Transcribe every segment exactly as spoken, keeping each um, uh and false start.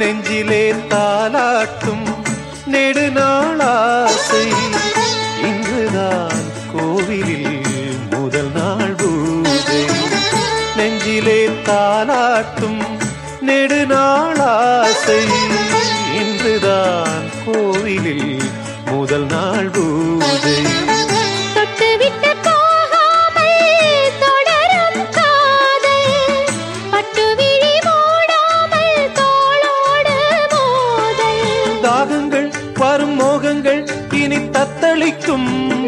நெஞ்சிலே தாலாட்டும் நெடுநாளாசை இன்றுதான் கோவிலில் முதல் நாள் பூஜை. நெஞ்சிலே தாலாட்டும் நெடுநாளாசை இன்றுதான் கோவிலில் முதல் நாள் பூஜை. தாகங்கள் வரும் மோகங்கள் இனி தத்தளிக்கும்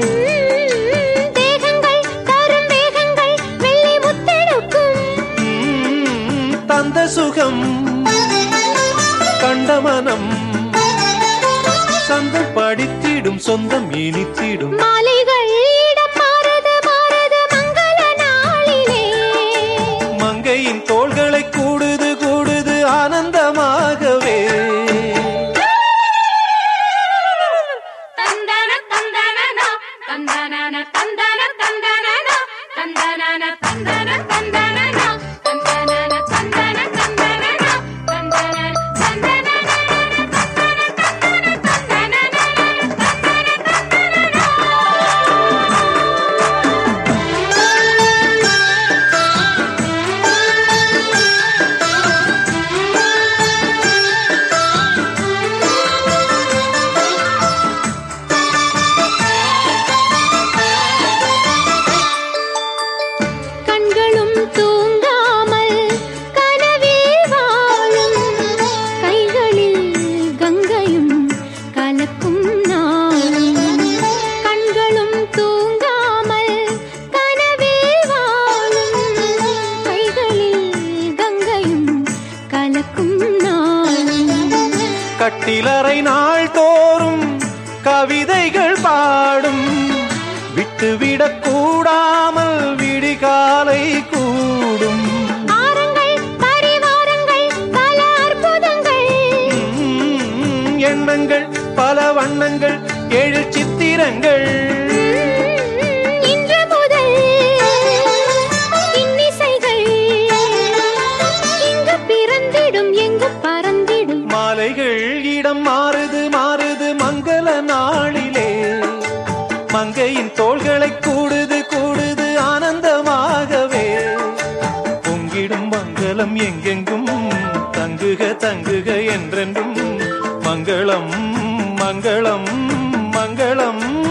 தேகங்கள் தரும் வேகங்கள் வெள்ளி முத்தெடுக்கும். தந்த சுகம் கண்ட மனம் சந்தம் படித்திடும் சொந்தம் இனித்திடும். மாலைகள் இடம் மாறுது மாறுது மங்கள நாளிலே. மங்கையின் தோள்களை கூடுது கூடுது ஆனந்தமாகவே. கட்டிலறை நாள் தோறும் கவிதைகள் பாடும் விட்டுவிடக் கூடாமல் விடிகாலை கூடும். எண்ணங்கள் பல வண்ணங்கள் ஏழு சித்திரங்கள் இன்று முதல் இன்னிசைகள் இங்கு பிறந்திடும் எங்கு பறந்திடும். மாலைகள் இடம் மாறுது மாறுது மங்கள நாளிலே. மங்கையின் தோள்களை கூடுது கூடுது ஆனந்தமாகவே. பொங்கிடும் மங்களம் எங்கெங்கும் தங்குக தங்குக என்றென்றும். மங்களம் மங்களம் மங்களம்.